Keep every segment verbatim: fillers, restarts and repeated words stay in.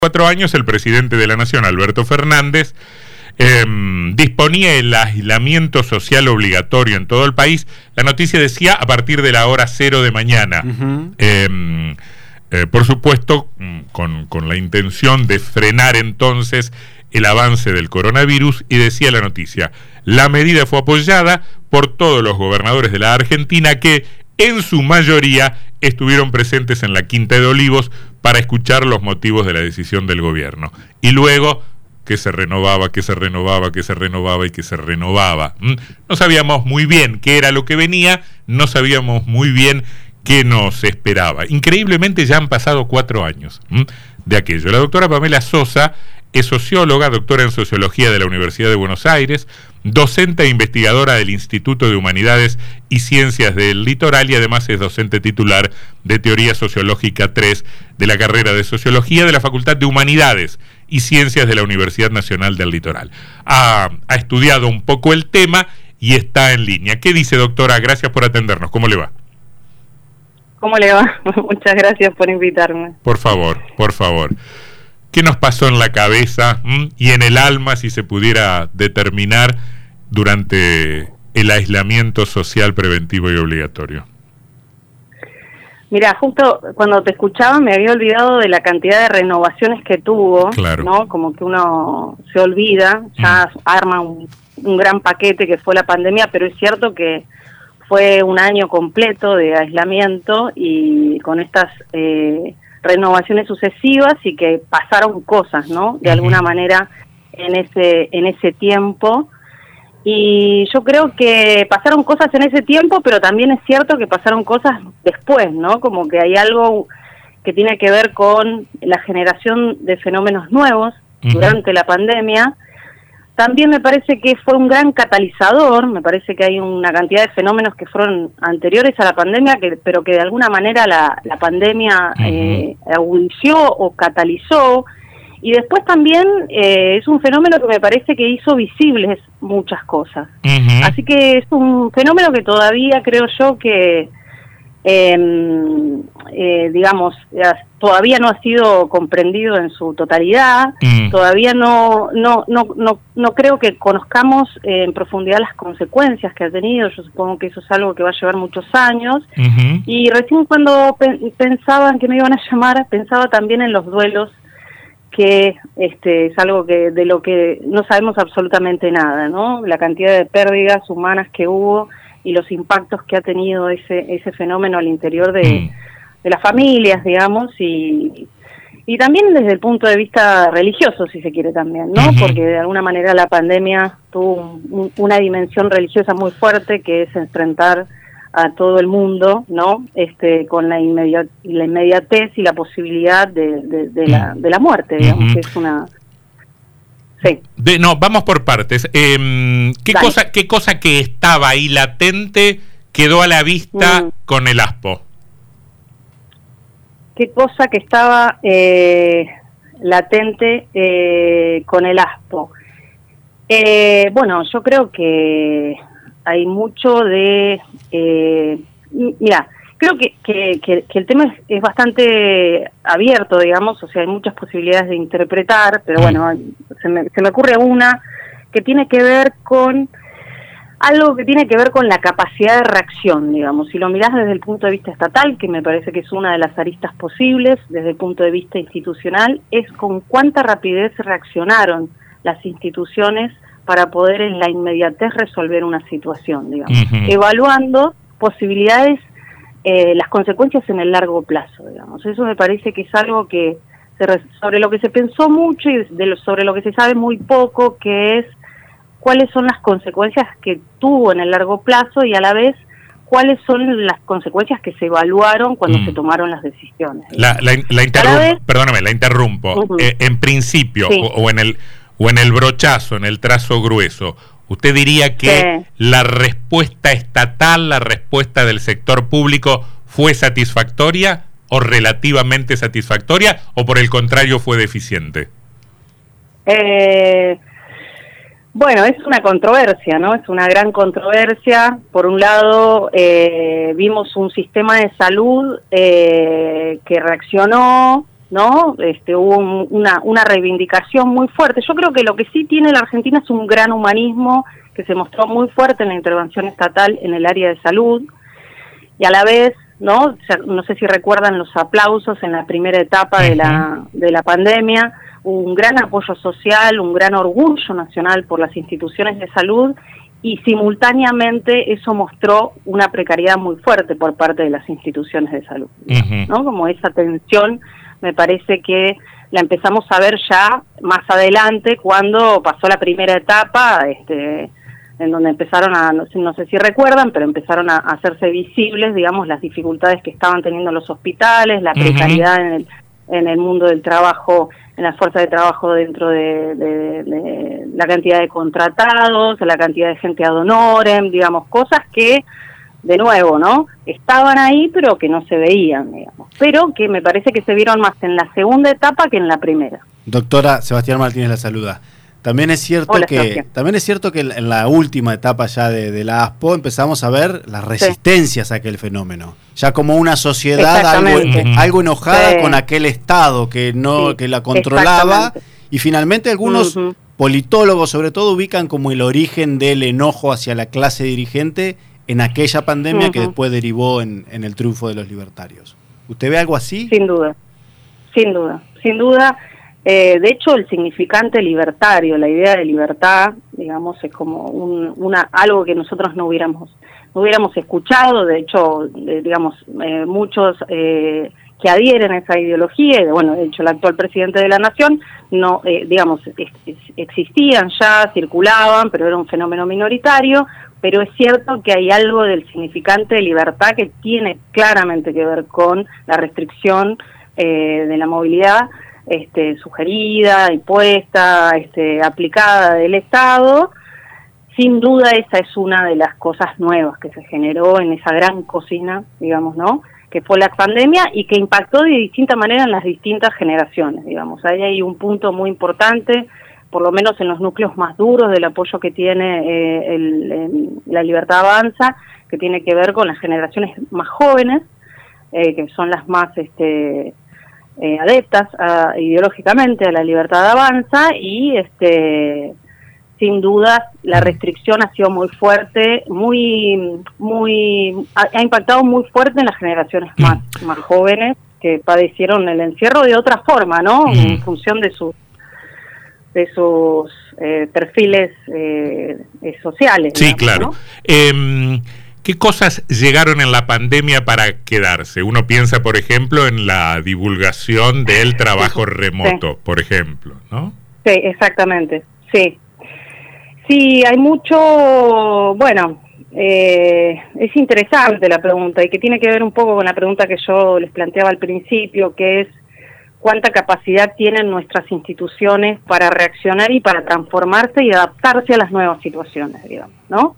Cuatro años el presidente de la Nación, Alberto Fernández, eh, disponía el aislamiento social obligatorio en todo el país. La noticia decía a partir de la hora cero de mañana. Uh-huh. eh, eh, por supuesto, con, con la intención de frenar entonces el avance del coronavirus, y decía la noticia: la medida fue apoyada por todos los gobernadores de la Argentina, que en su mayoría estuvieron presentes en la Quinta de Olivos para escuchar los motivos de la decisión del gobierno. Y luego que se renovaba, que se renovaba, que se renovaba y que se renovaba. ¿Mm? No sabíamos muy bien qué era lo que venía, no sabíamos muy bien qué nos esperaba. Increíblemente ya han pasado cuatro años ¿Mm? de aquello. La doctora Pamela Sosa es socióloga, doctora en Sociología de la Universidad de Buenos Aires, docente e investigadora del Instituto de Humanidades y Ciencias del Litoral, y además es docente titular de Teoría Sociológica tres de la carrera de Sociología de la Facultad de Humanidades y Ciencias de la Universidad Nacional del Litoral. Ha, ha estudiado un poco el tema y está en línea. ¿Qué dice, doctora? Gracias por atendernos. ¿Cómo le va? ¿Cómo le va? Muchas gracias por invitarme. Por favor, por favor. ¿Qué nos pasó en la cabeza ¿m? y en el alma, si se pudiera determinar, durante el aislamiento social preventivo y obligatorio? Mira, justo cuando te escuchaba me había olvidado de la cantidad de renovaciones que tuvo, claro. ¿no? Como que uno se olvida, ya mm. arma un, un gran paquete que fue la pandemia, pero es cierto que fue un año completo de aislamiento y con estas eh, renovaciones sucesivas, y que pasaron cosas, ¿no? De alguna manera en ese en ese tiempo. Y yo creo que pasaron cosas en ese tiempo, pero también es cierto que pasaron cosas después, ¿no? Como que hay algo que tiene que ver con la generación de fenómenos nuevos uh-huh. durante la pandemia. También me parece que fue un gran catalizador. Me parece que hay una cantidad de fenómenos que fueron anteriores a la pandemia, que, pero que de alguna manera la, la pandemia uh-huh. eh, agudizó o catalizó. Y después también eh, es un fenómeno que me parece que hizo visibles muchas cosas. Uh-huh. Así que es un fenómeno que todavía creo yo que, eh, eh, digamos, todavía no ha sido comprendido en su totalidad. Uh-huh. Todavía no, no, no, no, no creo que conozcamos eh, en profundidad las consecuencias que ha tenido. Yo supongo que eso es algo que va a llevar muchos años. Uh-huh. Y recién cuando pe- pensaban que me iban a llamar, pensaba también en los duelos, que este es algo que de lo que no sabemos absolutamente nada, ¿no? La cantidad de pérdidas humanas que hubo y los impactos que ha tenido ese ese fenómeno al interior de, mm. de las familias, digamos, y y también desde el punto de vista religioso, si se quiere también, ¿no? Uh-huh. Porque de alguna manera la pandemia tuvo un, una dimensión religiosa muy fuerte, que es enfrentar a todo el mundo, ¿no? Este, con la, inmediat- la inmediatez y la posibilidad de, de, de, la, de la muerte, digamos, uh-huh. que es una... Sí. De, no, vamos por partes. Eh, ¿qué, cosa, ¿Qué cosa que estaba ahí latente quedó a la vista mm. con el ASPO? ¿Qué cosa que estaba eh, latente eh, con el ASPO? Eh, bueno, yo creo que hay mucho de... Eh, mira, creo que, que, que, que el tema es, es bastante abierto, digamos, o sea, hay muchas posibilidades de interpretar, pero bueno, se me, se me ocurre una que tiene que ver con algo que tiene que ver con la capacidad de reacción, digamos. Si lo mirás desde el punto de vista estatal, que me parece que es una de las aristas posibles, desde el punto de vista institucional, es con cuánta rapidez reaccionaron las instituciones para poder en la inmediatez resolver una situación, digamos, uh-huh. evaluando posibilidades, eh, las consecuencias en el largo plazo, digamos. Eso me parece que es algo que se re- sobre lo que se pensó mucho y de lo, sobre lo que se sabe muy poco, que es cuáles son las consecuencias que tuvo en el largo plazo y a la vez cuáles son las consecuencias que se evaluaron cuando mm. se tomaron las decisiones. La, la, la interrumpo, vez, perdóname, la interrumpo. Uh-huh. Eh, en principio, sí. o, o en el o en el brochazo, en el trazo grueso, ¿usted diría que sí. la respuesta estatal, la respuesta del sector público fue satisfactoria o relativamente satisfactoria, o por el contrario fue deficiente? Eh, bueno, es una controversia, ¿no? Es una gran controversia. Por un lado, eh, vimos un sistema de salud eh, que reaccionó ¿no? Este, hubo un, una, una reivindicación muy fuerte. Yo creo que lo que sí tiene la Argentina es un gran humanismo que se mostró muy fuerte en la intervención estatal en el área de salud, y a la vez, ¿no? No sé si recuerdan los aplausos en la primera etapa uh-huh. de la de la pandemia, un gran apoyo social, un gran orgullo nacional por las instituciones de salud, y simultáneamente eso mostró una precariedad muy fuerte por parte de las instituciones de salud, uh-huh. ¿no? Como esa tensión me parece que la empezamos a ver ya más adelante, cuando pasó la primera etapa, este, en donde empezaron a, no sé, no sé si recuerdan, pero empezaron a, a hacerse visibles, digamos, las dificultades que estaban teniendo los hospitales, la precariedad uh-huh. en el, en el mundo del trabajo, en la fuerza de trabajo dentro de, de, de la cantidad de contratados, la cantidad de gente ad honorem, digamos, cosas que, de nuevo, ¿no? Estaban ahí, pero que no se veían, digamos. Pero que me parece que se vieron más en la segunda etapa que en la primera. Doctora, Sebastián Martínez la saluda. También es cierto Hola, que Sebastián. También es cierto que en la última etapa ya de, de la ASPO empezamos a ver las resistencias sí. a aquel fenómeno. Ya como una sociedad algo, algo enojada sí. con aquel Estado que no sí. que la controlaba, y finalmente algunos uh-huh. politólogos sobre todo ubican como el origen del enojo hacia la clase dirigente en aquella pandemia uh-huh. que después derivó en, en el triunfo de los libertarios. ¿Usted ve algo así? Sin duda, sin duda, sin duda. Eh, de hecho, el significante libertario, la idea de libertad, digamos, es como un, una algo que nosotros no hubiéramos no hubiéramos escuchado. De hecho, eh, digamos, eh, muchos eh, que adhieren a esa ideología, y bueno, de hecho el actual presidente de la Nación, no, eh, digamos, ex, existían ya, circulaban, pero era un fenómeno minoritario. Pero es cierto que hay algo del significante de libertad que tiene claramente que ver con la restricción eh, de la movilidad este, sugerida, impuesta, este, aplicada del Estado. Sin duda esa es una de las cosas nuevas que se generó en esa gran cocina, digamos, ¿no?, que fue la pandemia, y que impactó de distinta manera en las distintas generaciones, digamos. Ahí hay un punto muy importante, por lo menos en los núcleos más duros del apoyo que tiene eh, el, el, la Libertad Avanza, que tiene que ver con las generaciones más jóvenes, eh, que son las más este, eh, adeptas a, ideológicamente a la Libertad Avanza, y este sin duda la restricción ha sido muy fuerte, muy muy ha, ha impactado muy fuerte en las generaciones más, más jóvenes, que padecieron el encierro de otra forma, ¿no?, mm. en función de sus de sus eh, perfiles eh, eh, sociales. Sí, digamos, claro. ¿no? Eh, ¿Qué cosas llegaron en la pandemia para quedarse? Uno piensa, por ejemplo, en la divulgación del trabajo remoto, sí. por ejemplo, ¿no? Sí, exactamente, sí. Sí, hay mucho, bueno, eh, es interesante la pregunta, y que tiene que ver un poco con la pregunta que yo les planteaba al principio, que es cuánta capacidad tienen nuestras instituciones para reaccionar y para transformarse y adaptarse a las nuevas situaciones, digamos, ¿no?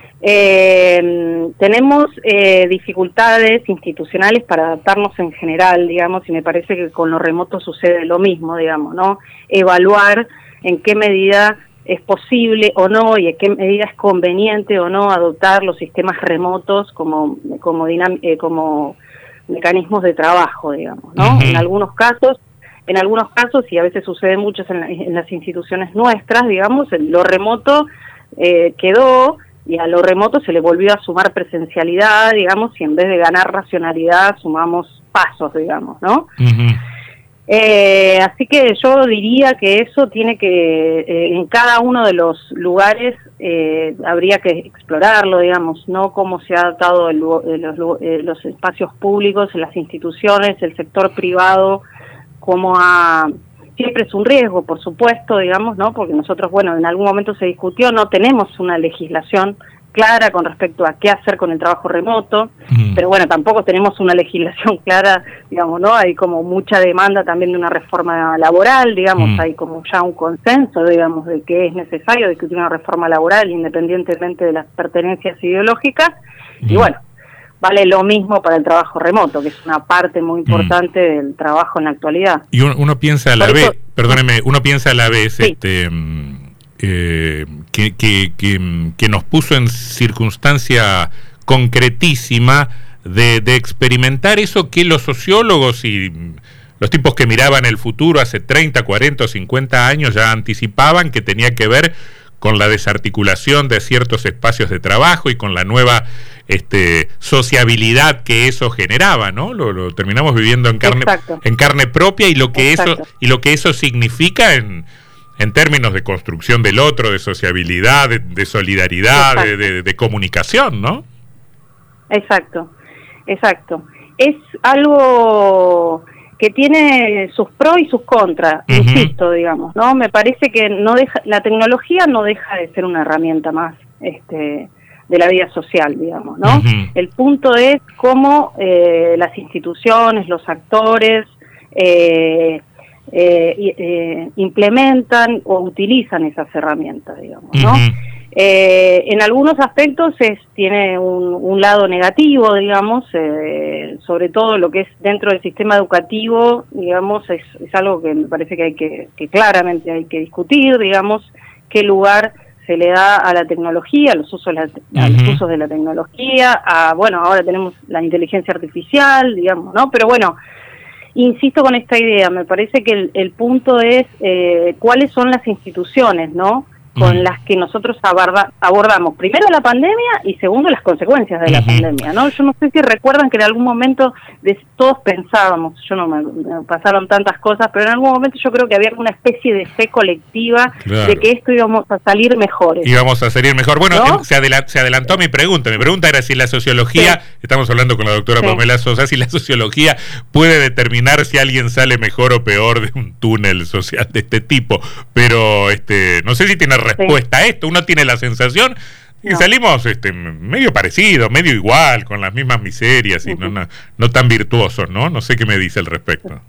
Eh, tenemos eh, dificultades institucionales para adaptarnos en general, digamos, y me parece que con lo remoto sucede lo mismo, digamos, ¿no? Evaluar en qué medida es posible o no, y en qué medida es conveniente o no adoptar los sistemas remotos como como dinam- eh, como mecanismos de trabajo, digamos, ¿no? Uh-huh. En algunos casos, en algunos casos, y a veces sucede mucho en, la, en las instituciones nuestras, digamos, lo remoto eh, quedó, y a lo remoto se le volvió a sumar presencialidad, digamos, y en vez de ganar racionalidad sumamos pasos, digamos, ¿no? Uh-huh. Eh, así que yo diría que eso tiene que, eh, en cada uno de los lugares eh, habría que explorarlo, digamos, ¿no? Cómo se ha adaptado el, los, eh, los espacios públicos, las instituciones, el sector privado, cómo ha... Siempre es un riesgo, por supuesto, digamos, ¿no? Porque nosotros, bueno, en algún momento se discutió, no tenemos una legislación clara con respecto a qué hacer con el trabajo remoto, mm. pero bueno, tampoco tenemos una legislación clara, digamos, ¿no? Hay como mucha demanda también de una reforma laboral, digamos, mm. hay como ya un consenso, digamos, de que es necesario discutir una reforma laboral independientemente de las pertenencias ideológicas, mm. y bueno, vale lo mismo para el trabajo remoto, que es una parte muy importante mm. del trabajo en la actualidad. Y uno, uno piensa a la vez, perdóneme, uno piensa a la vez, sí. este... Eh, que, que, que, que nos puso en circunstancia concretísima de, de experimentar eso que los sociólogos y los tipos que miraban el futuro hace treinta, cuarenta o cincuenta años ya anticipaban que tenía que ver con la desarticulación de ciertos espacios de trabajo y con la nueva este, sociabilidad que eso generaba, ¿no? Lo, lo terminamos viviendo en carne, en carne propia y lo que Exacto. eso y lo que eso significa en, en términos de construcción del otro, de sociabilidad, de, de solidaridad, de, de, de comunicación, ¿no? Exacto, exacto. Es algo que tiene sus pros y sus contras, uh-huh. insisto, digamos, ¿no? Me parece que no deja, la tecnología no deja de ser una herramienta más este, de la vida social, digamos, ¿no? Uh-huh. El punto es cómo eh, las instituciones, los actores eh, eh, eh, implementan o utilizan esas herramientas, digamos, ¿no? Uh-huh. Eh, en algunos aspectos es, tiene un, un lado negativo, digamos, eh, sobre todo lo que es dentro del sistema educativo, digamos, es, es algo que me parece que hay que, que claramente hay que discutir, digamos, qué lugar se le da a la tecnología, a los usos, la, a los usos de la tecnología, a, bueno, ahora tenemos la inteligencia artificial, digamos, ¿no? Pero bueno, insisto con esta idea, me parece que el, el punto es eh, cuáles son las instituciones, ¿no?, con uh-huh. las que nosotros aborda, abordamos primero la pandemia y segundo las consecuencias de la uh-huh. pandemia, ¿no? Yo no sé si recuerdan que en algún momento de, todos pensábamos, yo no me, me pasaron tantas cosas, pero en algún momento yo creo que había una especie de fe colectiva claro. de que esto íbamos a salir mejores. Íbamos a salir mejor. Bueno, ¿no? se, adela- se adelantó mi pregunta. Mi pregunta era si la sociología, sí. estamos hablando con la doctora sí. Pamela Sosa, si la sociología puede determinar si alguien sale mejor o peor de un túnel social de este tipo, pero este no sé si tiene respuesta sí. a esto. Uno tiene la sensación y no. salimos este medio parecidos, medio igual, con las mismas miserias y uh-huh. no, no, no tan virtuosos, ¿no? No sé qué me dice al respecto.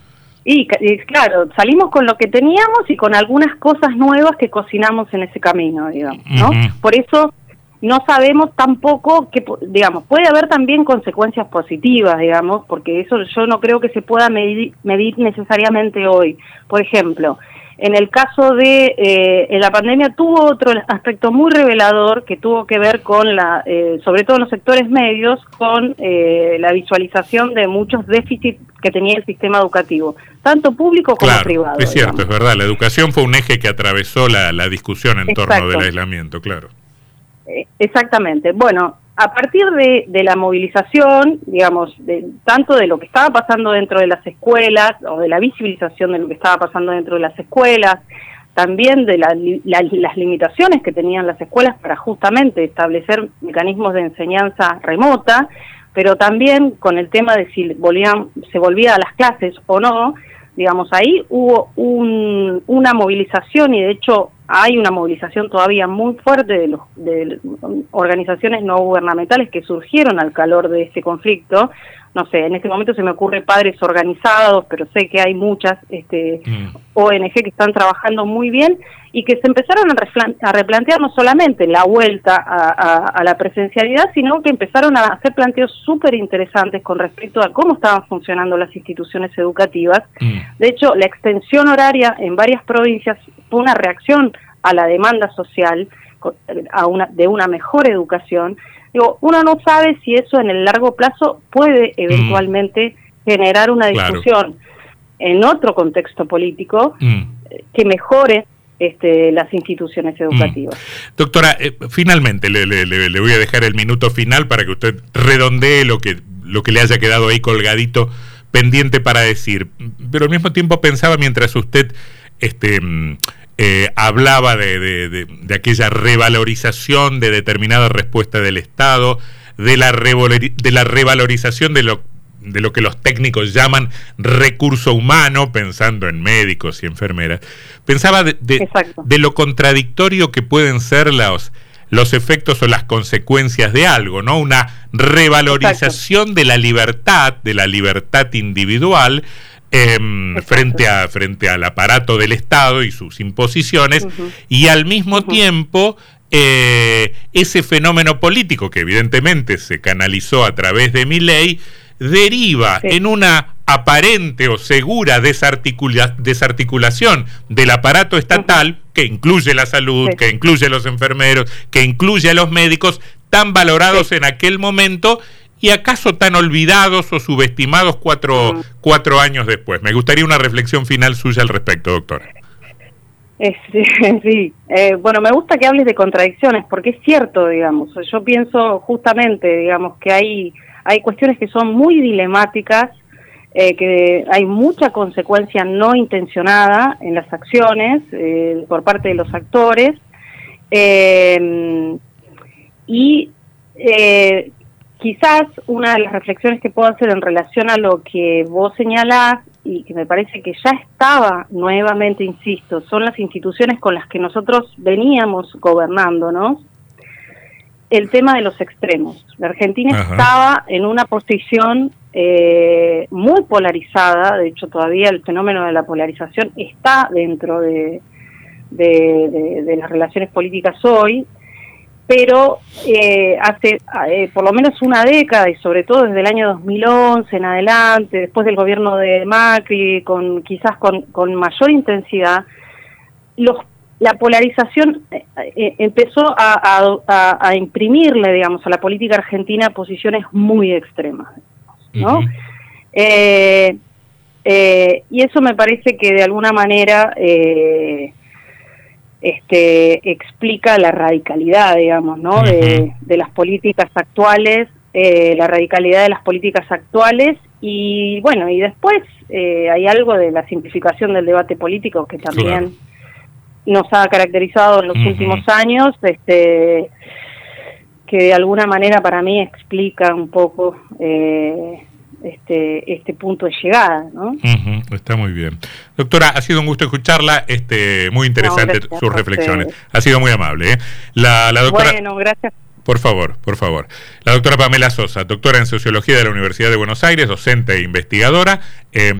Y, y claro, salimos con lo que teníamos y con algunas cosas nuevas que cocinamos en ese camino, digamos, ¿no? Uh-huh. Por eso no sabemos tampoco que, digamos, puede haber también consecuencias positivas, digamos, porque eso yo no creo que se pueda medir, medir necesariamente hoy. Por ejemplo, en el caso de eh, en la pandemia tuvo otro aspecto muy revelador que tuvo que ver con la, eh, sobre todo en los sectores medios, con eh, la visualización de muchos déficits que tenía el sistema educativo, tanto público como claro, privado. Es cierto, digamos. Es verdad, la educación fue un eje que atravesó la, la discusión en Exacto. torno del aislamiento, claro. Eh, exactamente. Bueno, a partir de, de la movilización, digamos, de, tanto de lo que estaba pasando dentro de las escuelas, o de la visibilización de lo que estaba pasando dentro de las escuelas, también de la, la, las limitaciones que tenían las escuelas para justamente establecer mecanismos de enseñanza remota, pero también con el tema de si volvían, se volvía a las clases o no, digamos, ahí hubo un, una movilización y de hecho hay una movilización todavía muy fuerte de, los, de organizaciones no gubernamentales que surgieron al calor de este conflicto. No sé, en este momento se me ocurre Padres Organizados, pero sé que hay muchas este, mm. O N Ge que están trabajando muy bien y que se empezaron a, reflan- a replantear no solamente la vuelta a, a, a la presencialidad, sino que empezaron a hacer planteos súper interesantes con respecto a cómo estaban funcionando las instituciones educativas. Mm. De hecho, la extensión horaria en varias provincias fue una reacción a la demanda social a una, de una mejor educación. Digo, uno no sabe si eso en el largo plazo puede eventualmente mm. generar una discusión claro. en otro contexto político mm. que mejore este, las instituciones educativas. Mm. Doctora, eh, finalmente le, le, le voy a dejar el minuto final para que usted redondee lo que, lo que le haya quedado ahí colgadito pendiente para decir, pero al mismo tiempo pensaba mientras usted este eh, hablaba de, de, de, de aquella revalorización de determinada respuesta del Estado, de la, revalori- de la revalorización de lo, de lo que los técnicos llaman recurso humano, pensando en médicos y enfermeras. Pensaba de, de, de lo contradictorio que pueden ser los, los efectos o las consecuencias de algo, ¿no? Una revalorización Exacto. de la libertad, de la libertad individual, Eh, frente a frente al aparato del Estado y sus imposiciones, uh-huh. y al mismo uh-huh. tiempo eh, ese fenómeno político que evidentemente se canalizó a través de Milei deriva sí. en una aparente o segura desarticula- desarticulación del aparato estatal uh-huh. que incluye la salud, sí. que incluye a los enfermeros, que incluye a los médicos tan valorados sí. en aquel momento y acaso tan olvidados o subestimados cuatro, mm. cuatro años después. Me gustaría una reflexión final suya al respecto, doctora. Eh, sí, sí. Eh, bueno, me gusta que hables de contradicciones, porque es cierto, digamos, yo pienso justamente, digamos, que hay, hay cuestiones que son muy dilemáticas, eh, que hay mucha consecuencia no intencionada en las acciones eh, por parte de los actores, eh, y eh, quizás una de las reflexiones que puedo hacer en relación a lo que vos señalás, y que me parece que ya estaba nuevamente, insisto, son las instituciones con las que nosotros veníamos gobernándonos, el tema de los extremos. La Argentina Ajá. estaba en una posición eh, muy polarizada, de hecho todavía el fenómeno de la polarización está dentro de, de, de, de las relaciones políticas hoy, pero eh, hace eh, por lo menos una década, y sobre todo desde el año dos mil once en adelante, después del gobierno de Macri, con quizás con, con mayor intensidad, los, la polarización eh, eh, empezó a, a, a, a imprimirle, digamos, a la política argentina posiciones muy extremas, ¿no? Uh-huh. eh, eh, y eso me parece que de alguna manera... Eh, este explica la radicalidad, digamos, ¿no? Uh-huh. de, de las políticas actuales, eh, la radicalidad de las políticas actuales, y bueno, y después eh, hay algo de la simplificación del debate político que también claro. nos ha caracterizado en los uh-huh. últimos años, este que de alguna manera para mí explica un poco eh, este este punto de llegada, ¿no? Uh-huh, está muy bien. Doctora, ha sido un gusto escucharla, este muy interesante no, sus reflexiones. Ha sido muy amable, ¿eh? La, la doctora... Bueno, gracias. Por favor, por favor. La doctora Pamela Sosa, doctora en Sociología de la Universidad de Buenos Aires, docente e investigadora. Eh,